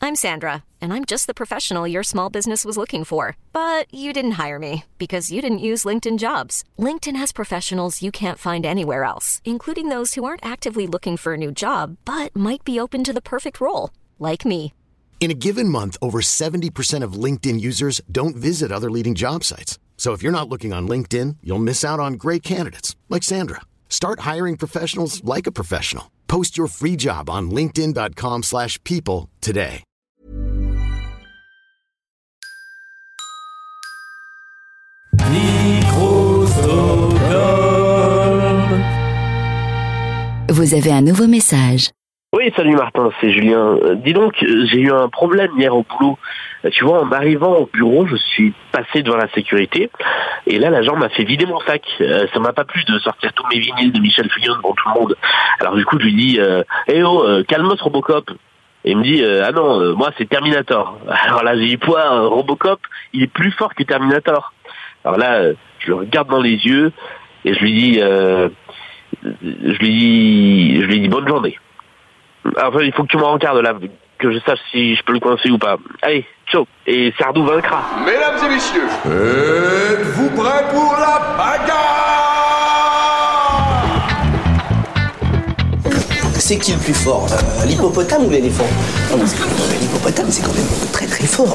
I'm Sandra, and I'm just the professional your small business was looking for. But you didn't hire me because you didn't use LinkedIn Jobs. LinkedIn has professionals you can't find anywhere else, including those who aren't actively looking for a new job, but might be open to the perfect role, like me. In a given month, over 70% of LinkedIn users don't visit other leading job sites. So if you're not looking on LinkedIn, you'll miss out on great candidates like Sandra. Start hiring professionals like a professional. Post your free job on linkedin.com/people today. Vous avez un nouveau message. Oui, salut Martin, c'est Julien. Dis donc, j'ai eu un problème hier au boulot. Tu vois, en arrivant au bureau, je suis passé devant la sécurité et là, l'agent m'a fait vider mon sac. Ça m'a pas plu de sortir tous mes vinyles de Michel Fugain devant tout le monde. Alors du coup, je lui dis calmos Robocop. Et il me dit ah non, moi c'est Terminator. Alors là, j'ai dit Robocop, il est plus fort que Terminator. Alors là, je le regarde dans les yeux et je lui dis bonne journée. Enfin, il faut que tu me rencardes là, que je sache si je peux le coincer ou pas. Allez, ciao, et Sardou vaincra. Mesdames et messieurs, êtes-vous prêts pour la bagarre? C'est qui le plus fort, l'hippopotame ou l'éléphant? Non, parce que l'hippopotame, c'est quand même très très fort.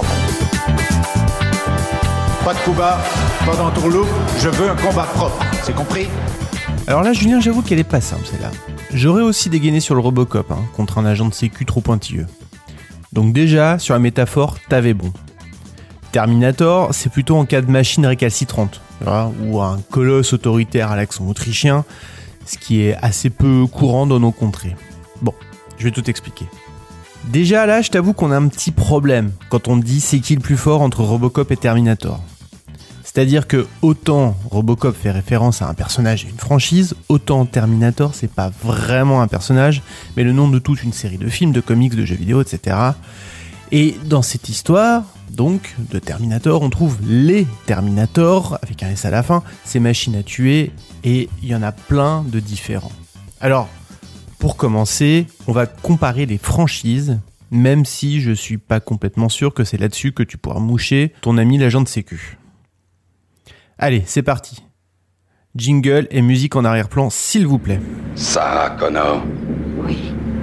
Pas de coup bas, pendant ton look, je veux un combat propre, c'est compris? Alors là, Julien, j'avoue qu'elle est pas simple, celle-là. J'aurais aussi dégainé sur le Robocop, contre un agent de sécu trop pointilleux. Donc déjà, sur la métaphore, t'avais bon. Terminator, c'est plutôt en cas de machine récalcitrante, ou un colosse autoritaire à l'accent autrichien, ce qui est assez peu courant dans nos contrées. Bon, je vais tout expliquer. Déjà là, je t'avoue qu'on a un petit problème quand on dit c'est qui le plus fort entre Robocop et Terminator. C'est-à-dire que autant Robocop fait référence à un personnage et une franchise, autant Terminator c'est pas vraiment un personnage, mais le nom de toute une série de films, de comics, de jeux vidéo, etc. Et dans cette histoire, donc, de Terminator, on trouve les Terminators, avec un S à la fin, ces machines à tuer, et il y en a plein de différents. Alors, pour commencer, on va comparer les franchises, même si je suis pas complètement sûr que c'est là-dessus que tu pourras moucher ton ami l'agent de sécu. Allez, c'est parti. Jingle et musique en arrière-plan, s'il vous plaît. Sarah Connor. Oui.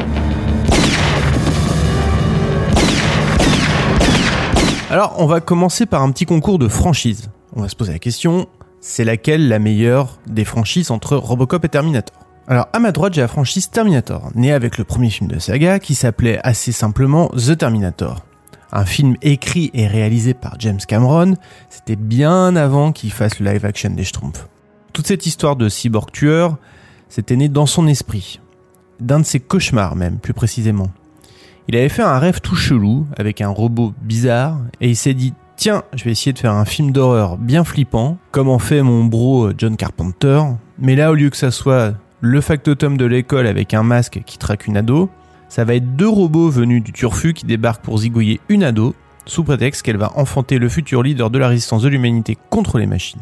Alors, on va commencer par un petit concours de franchises. On va se poser la question, c'est laquelle la meilleure des franchises entre Robocop et Terminator ? Alors, à ma droite, j'ai la franchise Terminator, née avec le premier film de saga qui s'appelait assez simplement The Terminator. Un film écrit et réalisé par James Cameron, c'était bien avant qu'il fasse le live-action des Schtroumpfs. Toute cette histoire de cyborg tueur, c'était né dans son esprit. D'un de ses cauchemars même, plus précisément. Il avait fait un rêve tout chelou, avec un robot bizarre, et il s'est dit « Tiens, je vais essayer de faire un film d'horreur bien flippant, comme en fait mon bro John Carpenter, mais là, au lieu que ça soit le factotum de l'école avec un masque qui traque une ado, ça va être 2 robots venus du turfu qui débarquent pour zigouiller une ado, sous prétexte qu'elle va enfanter le futur leader de la résistance de l'humanité contre les machines.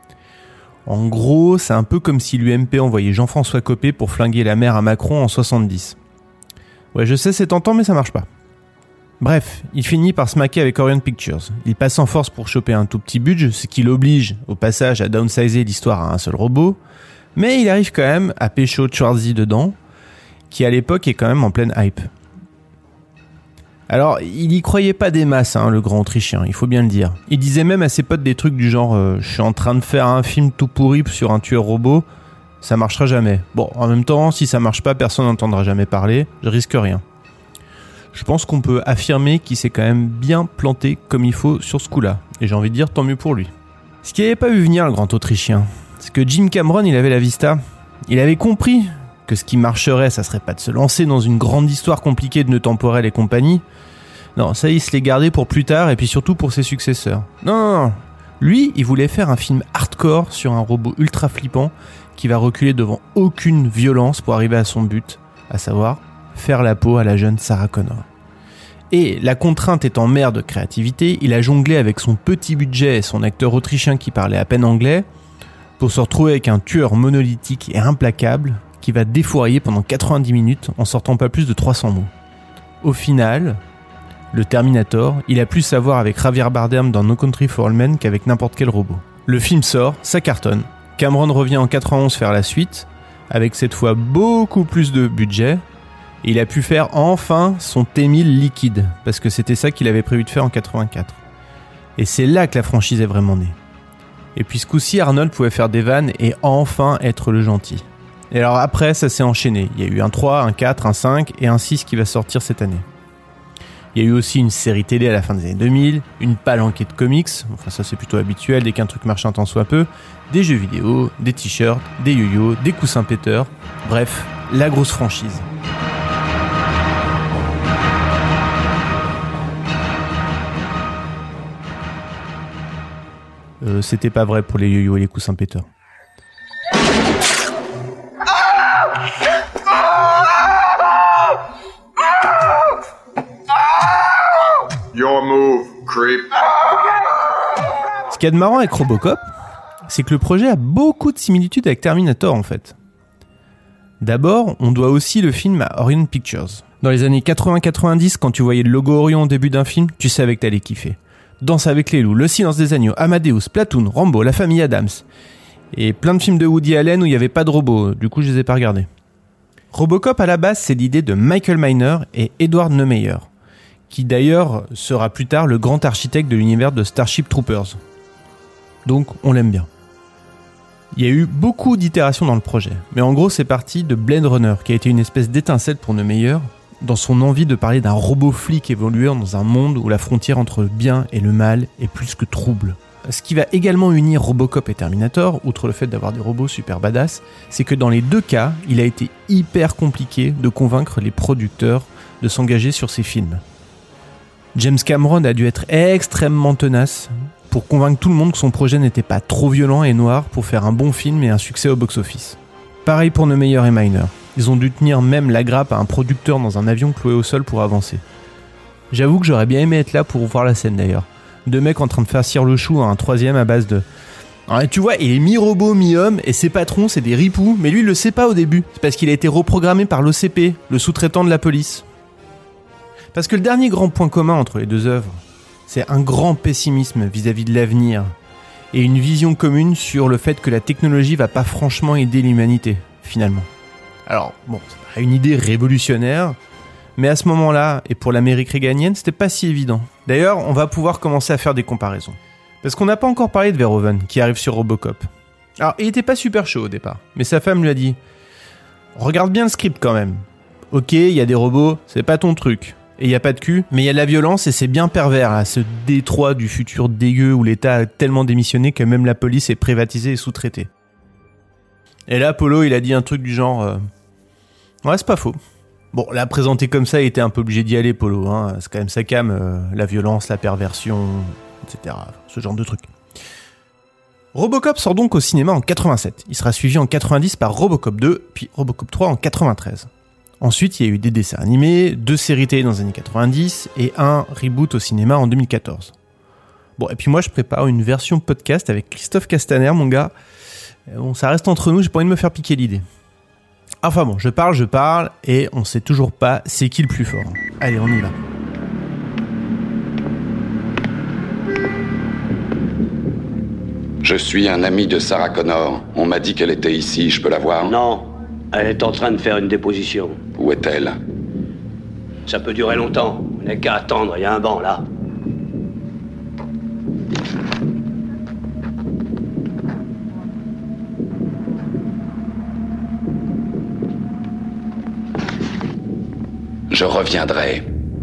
En gros, c'est un peu comme si l'UMP envoyait Jean-François Copé pour flinguer la mère à Macron en 70. Ouais, je sais, c'est tentant, mais ça marche pas. Bref, il finit par se maquer avec Orion Pictures. Il passe en force pour choper un tout petit budget, ce qui l'oblige, au passage, à downsizer l'histoire à un seul robot, mais il arrive quand même à pécho Schwarzy dedans, qui à l'époque est quand même en pleine hype. Alors, il y croyait pas des masses, le grand Autrichien, il faut bien le dire. Il disait même à ses potes des trucs du genre « Je suis en train de faire un film tout pourri sur un tueur robot, ça marchera jamais. » Bon, en même temps, si ça marche pas, personne n'entendra jamais parler, je risque rien. Je pense qu'on peut affirmer qu'il s'est quand même bien planté comme il faut sur ce coup-là, et j'ai envie de dire tant mieux pour lui. Ce qu'il n'avait pas vu venir, le grand Autrichien, c'est que Jim Cameron, il avait la vista. Il avait compris que ce qui marcherait, ça serait pas de se lancer dans une grande histoire compliquée de nœuds temporels et compagnie. Non, ça, il se l'est gardé pour plus tard et puis surtout pour ses successeurs. Non. Lui, il voulait faire un film hardcore sur un robot ultra flippant qui va reculer devant aucune violence pour arriver à son but, à savoir faire la peau à la jeune Sarah Connor. Et la contrainte étant mère de créativité, il a jonglé avec son petit budget et son acteur autrichien qui parlait à peine anglais pour se retrouver avec un tueur monolithique et implacable qui va défourailler pendant 90 minutes en sortant pas plus de 300 mots. Au final, le Terminator, il a plus à voir avec Javier Bardem dans No Country for Old Men qu'avec n'importe quel robot. Le film sort, ça cartonne. Cameron revient en 91 faire la suite, avec cette fois beaucoup plus de budget. Et il a pu faire enfin son T-1000 liquide, parce que c'était ça qu'il avait prévu de faire en 84. Et c'est là que la franchise est vraiment née. Et puis ce coup-ci, Arnold pouvait faire des vannes et enfin être le gentil. Et alors après, ça s'est enchaîné. Il y a eu un 3, un 4, un 5 et un 6 qui va sortir cette année. Il y a eu aussi une série télé à la fin des années 2000, une palanquée de comics, enfin ça c'est plutôt habituel dès qu'un truc marche un tant soit peu, des jeux vidéo, des t-shirts, des yo-yo, des coussins péteurs, bref, la grosse franchise. C'était pas vrai pour les yo-yo et les coussins péteurs. Your move, creep. Ce qu'il y a de marrant avec Robocop, c'est que le projet a beaucoup de similitudes avec Terminator en fait. D'abord, on doit aussi le film à Orion Pictures. Dans les années 80-90, quand tu voyais le logo Orion au début d'un film, tu savais que t'allais kiffer. Danse avec les loups, Le silence des agneaux, Amadeus, Platoon, Rambo, La famille Adams. Et plein de films de Woody Allen où il n'y avait pas de robots, du coup je les ai pas regardés. Robocop à la base, c'est l'idée de Michael Miner et Edward Neumeyer, qui d'ailleurs sera plus tard le grand architecte de l'univers de Starship Troopers. Donc on l'aime bien. Il y a eu beaucoup d'itérations dans le projet, mais en gros c'est parti de Blade Runner, qui a été une espèce d'étincelle pour Neumeyer, dans son envie de parler d'un robot flic évoluant dans un monde où la frontière entre le bien et le mal est plus que trouble. Ce qui va également unir Robocop et Terminator, outre le fait d'avoir des robots super badass, c'est que dans les deux cas, il a été hyper compliqué de convaincre les producteurs de s'engager sur ces films. James Cameron a dû être extrêmement tenace pour convaincre tout le monde que son projet n'était pas trop violent et noir pour faire un bon film et un succès au box-office. Pareil pour Neumeyer et Miner. Ils ont dû tenir même la grappe à un producteur dans un avion cloué au sol pour avancer. J'avoue que j'aurais bien aimé être là pour voir la scène d'ailleurs. Deux mecs en train de faire cire le chou à un troisième à base de... Alors, tu vois, il est mi-robot, mi-homme, et ses patrons, c'est des ripoux, mais lui, il le sait pas au début. C'est parce qu'il a été reprogrammé par l'OCP, le sous-traitant de la police. Parce que le dernier grand point commun entre les deux œuvres, c'est un grand pessimisme vis-à-vis de l'avenir, et une vision commune sur le fait que la technologie va pas franchement aider l'humanité, finalement. Alors, bon, c'est pas une idée révolutionnaire, mais à ce moment-là, et pour l'Amérique réganienne, c'était pas si évident. D'ailleurs, on va pouvoir commencer à faire des comparaisons. Parce qu'on n'a pas encore parlé de Verhoeven, qui arrive sur Robocop. Alors, il était pas super chaud au départ, mais sa femme lui a dit « Regarde bien le script quand même. Ok, il y a des robots, c'est pas ton truc. Et il y a pas de cul, mais il y a de la violence et c'est bien pervers, là, ce Détroit du futur dégueu où l'État a tellement démissionné que même la police est privatisée et sous-traitée. » Et là, Polo, il a dit un truc du genre ouais, c'est pas faux. Bon, là, présenté comme ça, il était un peu obligé d'y aller, Polo. Hein. C'est quand même sa came, la violence, la perversion, etc. Ce genre de trucs. Robocop sort donc au cinéma en 87. Il sera suivi en 90 par Robocop 2, puis Robocop 3 en 93. Ensuite, il y a eu des dessins animés, 2 séries télé dans les années 90 et un reboot au cinéma en 2014. Bon, et puis moi, je prépare une version podcast avec Christophe Castaner, mon gars. Bon, ça reste entre nous, j'ai pas envie de me faire piquer l'idée. Enfin bon, je parle, et on sait toujours pas c'est qui le plus fort. Allez, on y va. Je suis un ami de Sarah Connor. On m'a dit qu'elle était ici, je peux la voir? Non, elle est en train de faire une déposition. Où est-elle? Ça peut durer longtemps. On n'a qu'à attendre, il y a un banc là. Je reviendrai.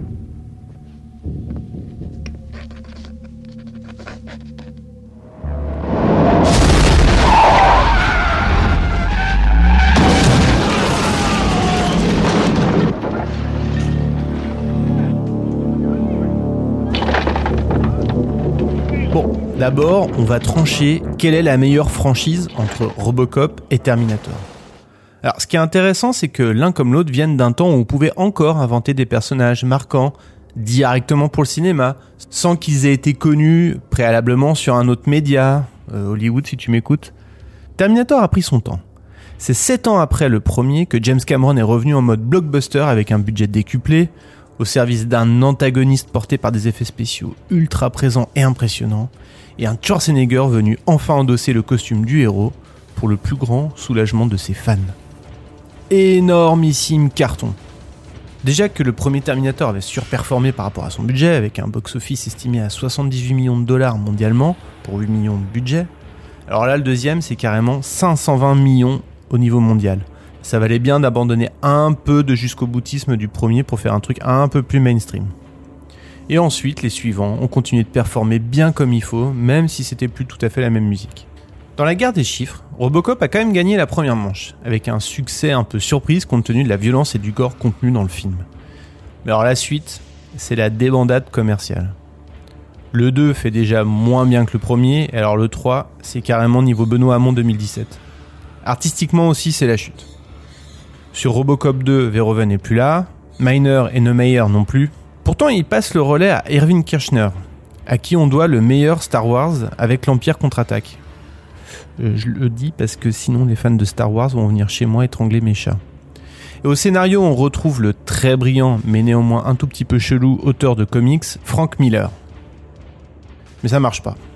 Bon, d'abord, on va trancher quelle est la meilleure franchise entre Robocop et Terminator. Alors, ce qui est intéressant, c'est que l'un comme l'autre viennent d'un temps où on pouvait encore inventer des personnages marquants directement pour le cinéma, sans qu'ils aient été connus préalablement sur un autre média, Hollywood si tu m'écoutes. Terminator a pris son temps. C'est 7 ans après le premier que James Cameron est revenu en mode blockbuster avec un budget décuplé, au service d'un antagoniste porté par des effets spéciaux ultra présents et impressionnants, et un Schwarzenegger venu enfin endosser le costume du héros pour le plus grand soulagement de ses fans. Énormissime carton. Déjà que le premier Terminator avait surperformé par rapport à son budget, avec un box-office estimé à 78 millions de dollars mondialement, pour 8 millions de budget, alors là le deuxième c'est carrément 520 millions au niveau mondial. Ça valait bien d'abandonner un peu de jusqu'au boutisme du premier pour faire un truc un peu plus mainstream. Et ensuite, les suivants ont continué de performer bien comme il faut, même si c'était plus tout à fait la même musique. Dans la guerre des chiffres, Robocop a quand même gagné la première manche, avec un succès un peu surprise compte tenu de la violence et du gore contenu dans le film. Mais alors la suite, c'est la débandade commerciale. Le 2 fait déjà moins bien que le premier, et alors le 3, c'est carrément niveau Benoît Hamon 2017. Artistiquement aussi, c'est la chute. Sur Robocop 2, Verhoeven n'est plus là, Miner et Neumeyer non plus. Pourtant, il passe le relais à Irving Kirchner, à qui on doit le meilleur Star Wars avec l'Empire contre-attaque. Je le dis parce que sinon les fans de Star Wars vont venir chez moi étrangler mes chats. Et au scénario, on retrouve le très brillant, mais néanmoins un tout petit peu chelou, auteur de comics, Frank Miller. Mais ça marche pas.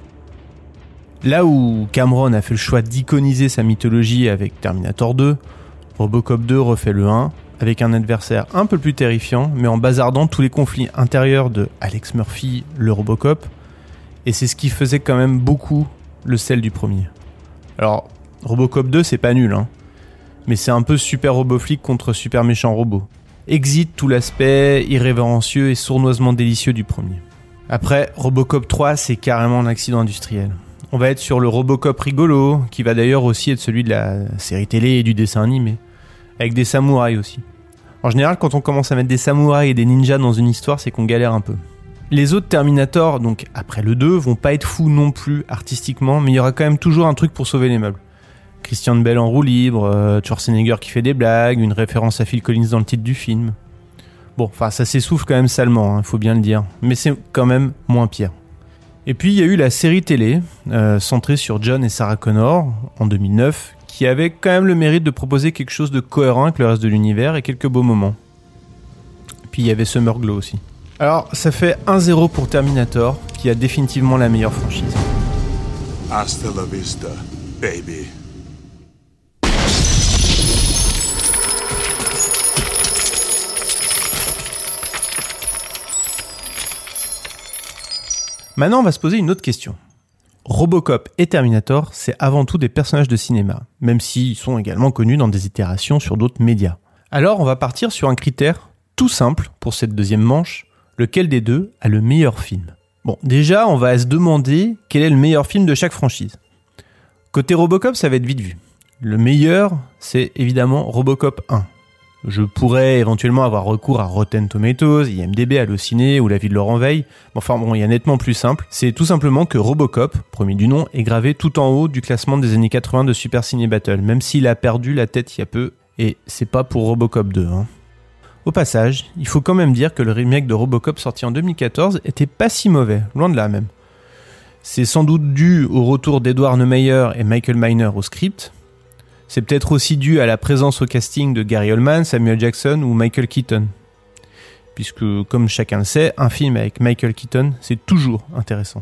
Là où Cameron a fait le choix d'iconiser sa mythologie avec Terminator 2, Robocop 2 refait le 1, avec un adversaire un peu plus terrifiant, mais en bazardant tous les conflits intérieurs de Alex Murphy, le Robocop, et c'est ce qui faisait quand même beaucoup le sel du premier. Alors, Robocop 2 c'est pas nul, hein, mais c'est un peu super roboflic contre super méchant robot. Exit tout l'aspect irrévérencieux et sournoisement délicieux du premier. Après, Robocop 3 c'est carrément un accident industriel. On va être sur le Robocop rigolo, qui va d'ailleurs aussi être celui de la série télé et du dessin animé, avec des samouraïs aussi. En général, quand on commence à mettre des samouraïs et des ninjas dans une histoire, c'est qu'on galère un peu. Les autres Terminator, donc après le 2, vont pas être fous non plus artistiquement, mais il y aura quand même toujours un truc pour sauver les meubles. Christian Bale en roue libre, Schwarzenegger qui fait des blagues, une référence à Phil Collins dans le titre du film. Bon, enfin ça s'essouffle quand même salement, hein, faut bien le dire, mais c'est quand même moins pire. Et puis il y a eu la série télé, centrée sur John et Sarah Connor, en 2009, qui avait quand même le mérite de proposer quelque chose de cohérent avec le reste de l'univers et quelques beaux moments. Puis il y avait Summer Glau aussi. Alors, ça fait 1-0 pour Terminator, qui a définitivement la meilleure franchise. Hasta la vista, baby. Maintenant, on va se poser une autre question. Robocop et Terminator, c'est avant tout des personnages de cinéma, même s'ils sont également connus dans des itérations sur d'autres médias. Alors, on va partir sur un critère tout simple pour cette deuxième manche. Lequel des deux a le meilleur film ? Bon, déjà, on va se demander quel est le meilleur film de chaque franchise. Côté Robocop, ça va être vite vu. Le meilleur, c'est évidemment Robocop 1. Je pourrais éventuellement avoir recours à Rotten Tomatoes, IMDb, Allociné ou l'avis de Laurent Veil. Enfin bon, il y a nettement plus simple. C'est tout simplement que Robocop, premier du nom, est gravé tout en haut du classement des années 80 de Super Ciné Battle, même s'il a perdu la tête il y a peu, et c'est pas pour Robocop 2, hein. Au passage, il faut quand même dire que le remake de Robocop sorti en 2014 était pas si mauvais, loin de là même. C'est sans doute dû au retour d'Edward Neumeyer et Michael Miner au script. C'est peut-être aussi dû à la présence au casting de Gary Oldman, Samuel Jackson ou Michael Keaton. Puisque, comme chacun le sait, un film avec Michael Keaton, c'est toujours intéressant.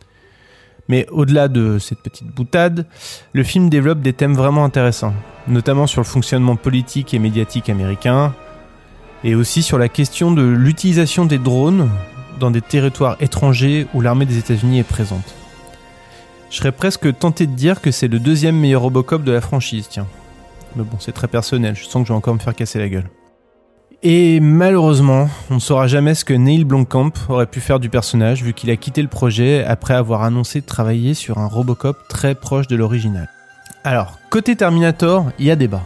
Mais au-delà de cette petite boutade, le film développe des thèmes vraiment intéressants, notamment sur le fonctionnement politique et médiatique américain, et aussi sur la question de l'utilisation des drones dans des territoires étrangers où l'armée des États-Unis est présente. Je serais presque tenté de dire que c'est le deuxième meilleur Robocop de la franchise, tiens. Mais bon, c'est très personnel, je sens que je vais encore me faire casser la gueule. Et malheureusement, on ne saura jamais ce que Neil Blomkamp aurait pu faire du personnage, vu qu'il a quitté le projet après avoir annoncé de travailler sur un Robocop très proche de l'original. Alors, côté Terminator, il y a débat.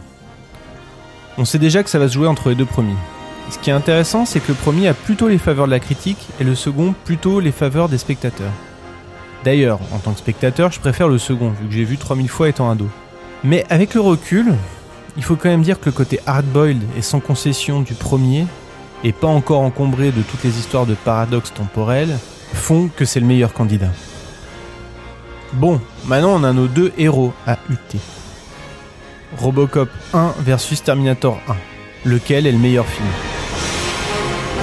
On sait déjà que ça va se jouer entre les deux premiers. Ce qui est intéressant, c'est que le premier a plutôt les faveurs de la critique et le second plutôt les faveurs des spectateurs. D'ailleurs, en tant que spectateur, je préfère le second, vu que j'ai vu 3000 fois étant ado. Mais avec le recul, il faut quand même dire que le côté hard-boiled et sans concession du premier, et pas encore encombré de toutes les histoires de paradoxes temporels, font que c'est le meilleur candidat. Bon, maintenant on a nos deux héros à UT. Robocop 1 versus Terminator 1. Lequel est le meilleur film ?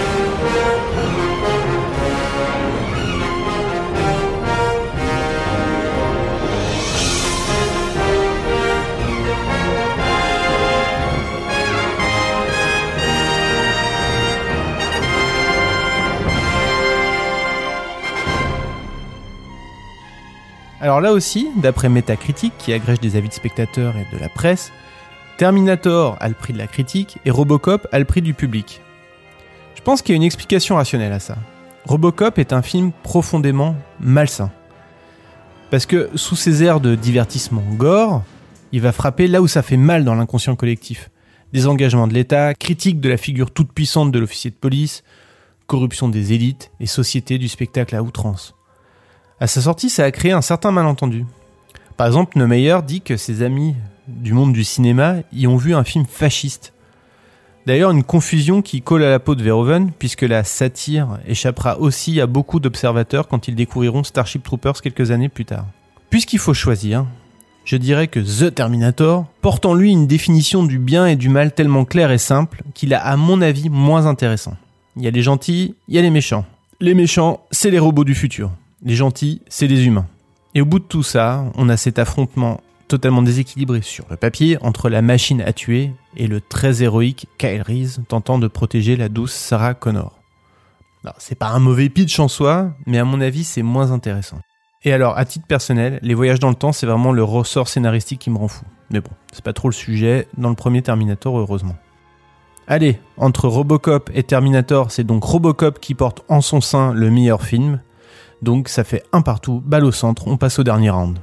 Alors là aussi, d'après Metacritic, qui agrège des avis de spectateurs et de la presse, Terminator a le prix de la critique et Robocop a le prix du public. Je pense qu'il y a une explication rationnelle à ça. Robocop est un film profondément malsain. Parce que sous ses airs de divertissement gore, il va frapper là où ça fait mal dans l'inconscient collectif. Désengagement de l'État, critique de la figure toute puissante de l'officier de police, corruption des élites et société du spectacle à outrance. À sa sortie, ça a créé un certain malentendu. Par exemple, Neumeyer dit que ses amis du monde du cinéma y ont vu un film fasciste. D'ailleurs, une confusion qui colle à la peau de Verhoeven, puisque la satire échappera aussi à beaucoup d'observateurs quand ils découvriront Starship Troopers quelques années plus tard. Puisqu'il faut choisir, je dirais que The Terminator porte en lui une définition du bien et du mal tellement claire et simple qu'il a, à mon avis, moins intéressant. Il y a les gentils, il y a les méchants. Les méchants, c'est les robots du futur. Les gentils, c'est les humains. Et au bout de tout ça, on a cet affrontement totalement déséquilibré sur le papier entre la machine à tuer et le très héroïque Kyle Reese tentant de protéger la douce Sarah Connor. Alors, c'est pas un mauvais pitch en soi, mais à mon avis, c'est moins intéressant. Et alors, à titre personnel, les voyages dans le temps, c'est vraiment le ressort scénaristique qui me rend fou. Mais bon, c'est pas trop le sujet dans le premier Terminator, heureusement. Allez, entre Robocop et Terminator, c'est donc Robocop qui porte en son sein le meilleur film. Donc ça fait 1 partout, balle au centre, on passe au dernier round.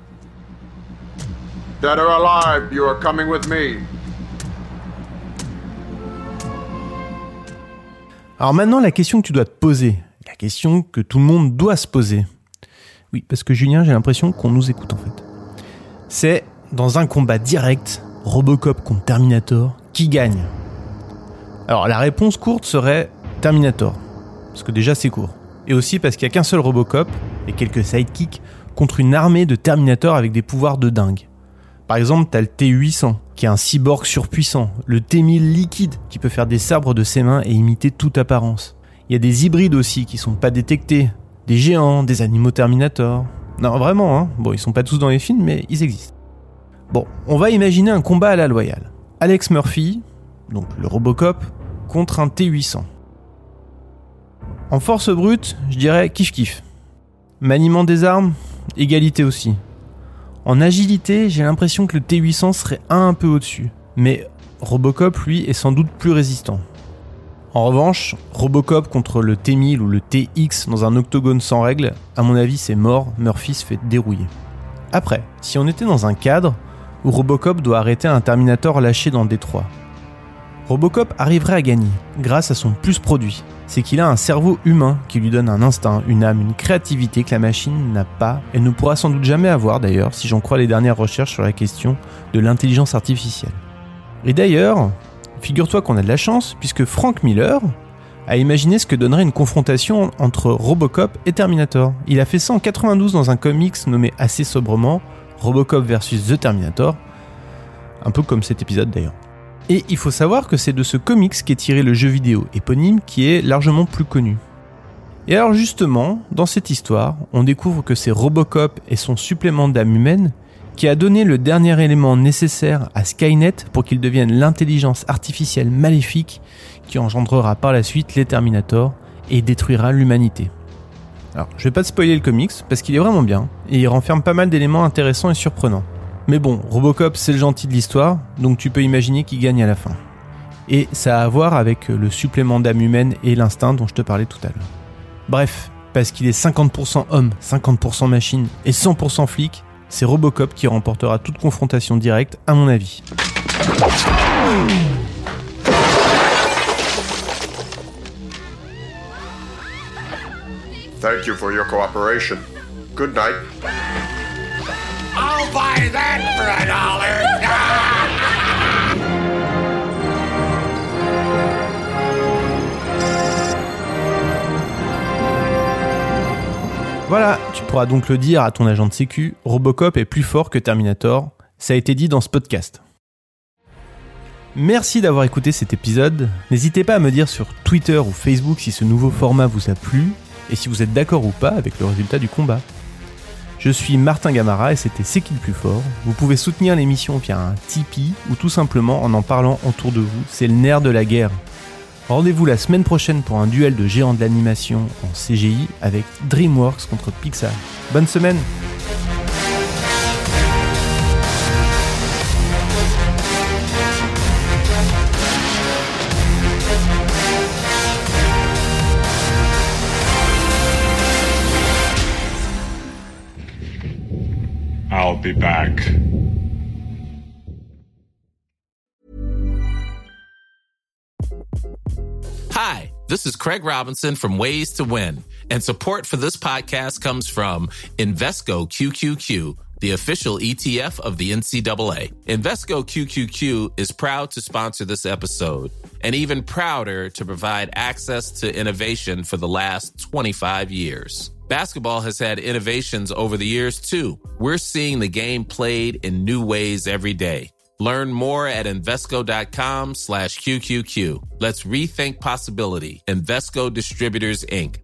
Dead or alive, you are coming with me. Alors maintenant, la question que tu dois te poser, la question que tout le monde doit se poser. Oui, parce que Julien, j'ai l'impression qu'on nous écoute en fait. C'est, dans un combat direct, Robocop contre Terminator, qui gagne ? Alors la réponse courte serait Terminator, parce que déjà c'est court. Et aussi parce qu'il n'y a qu'un seul Robocop, et quelques sidekicks, contre une armée de Terminator avec des pouvoirs de dingue. Par exemple, t'as le T-800, qui est un cyborg surpuissant, le T-1000 liquide, qui peut faire des sabres de ses mains et imiter toute apparence. Il y a des hybrides aussi, qui sont pas détectés, des géants, des animaux Terminator. Non, vraiment, hein. Bon, ils sont pas tous dans les films, mais ils existent. Bon, on va imaginer un combat à la loyale. Alex Murphy, donc le Robocop, contre un T-800. En force brute, je dirais kiff-kiff. Maniement des armes, égalité aussi. En agilité, j'ai l'impression que le T-800 serait un peu au-dessus. Mais Robocop, lui, est sans doute plus résistant. En revanche, Robocop contre le T-1000 ou le T-X dans un octogone sans règles, à mon avis c'est mort, Murphy se fait dérouiller. Après, si on était dans un cadre où Robocop doit arrêter un Terminator lâché dans Détroit, Robocop arriverait à gagner, grâce à son plus produit. C'est qu'il a un cerveau humain qui lui donne un instinct, une âme, une créativité que la machine n'a pas et ne pourra sans doute jamais avoir d'ailleurs, si j'en crois les dernières recherches sur la question de l'intelligence artificielle. Et d'ailleurs, figure-toi qu'on a de la chance, puisque Frank Miller a imaginé ce que donnerait une confrontation entre Robocop et Terminator. Il a fait ça en 92 dans un comics nommé assez sobrement Robocop vs The Terminator, un peu comme cet épisode d'ailleurs. Et il faut savoir que c'est de ce comics qu'est tiré le jeu vidéo éponyme qui est largement plus connu. Et alors justement, dans cette histoire, on découvre que c'est Robocop et son supplément d'âme humaine qui a donné le dernier élément nécessaire à Skynet pour qu'il devienne l'intelligence artificielle maléfique qui engendrera par la suite les Terminators et détruira l'humanité. Alors, je vais pas te spoiler le comics parce qu'il est vraiment bien et il renferme pas mal d'éléments intéressants et surprenants. Mais bon, Robocop c'est le gentil de l'histoire, donc tu peux imaginer qu'il gagne à la fin. Et ça a à voir avec le supplément d'âme humaine et l'instinct dont je te parlais tout à l'heure. Bref, parce qu'il est 50% homme, 50% machine et 100% flic, c'est Robocop qui remportera toute confrontation directe, à mon avis. Thank you for your cooperation. Good night. I'll buy that for $1. Voilà, tu pourras donc le dire à ton agent de sécu, Robocop est plus fort que Terminator, ça a été dit dans ce podcast. Merci d'avoir écouté cet épisode, n'hésitez pas à me dire sur Twitter ou Facebook si ce nouveau format vous a plu, et si vous êtes d'accord ou pas avec le résultat du combat. Je suis Martin Gamara et c'était C'est qui le plus fort. Vous pouvez soutenir l'émission via un Tipeee ou tout simplement en parlant autour de vous, c'est le nerf de la guerre. Rendez-vous la semaine prochaine pour un duel de géants de l'animation en CGI avec DreamWorks contre Pixar. Bonne semaine! be back. Hi, this is Craig Robinson from Ways to Win, and support for this podcast comes from Invesco QQQ, the official ETF of the NCAA. Invesco QQQ is proud to sponsor this episode, and even prouder to provide access to innovation for the last 25 years. Basketball has had innovations over the years, too. We're seeing the game played in new ways every day. Learn more at Invesco.com/QQQ. Let's rethink possibility. Invesco Distributors, Inc.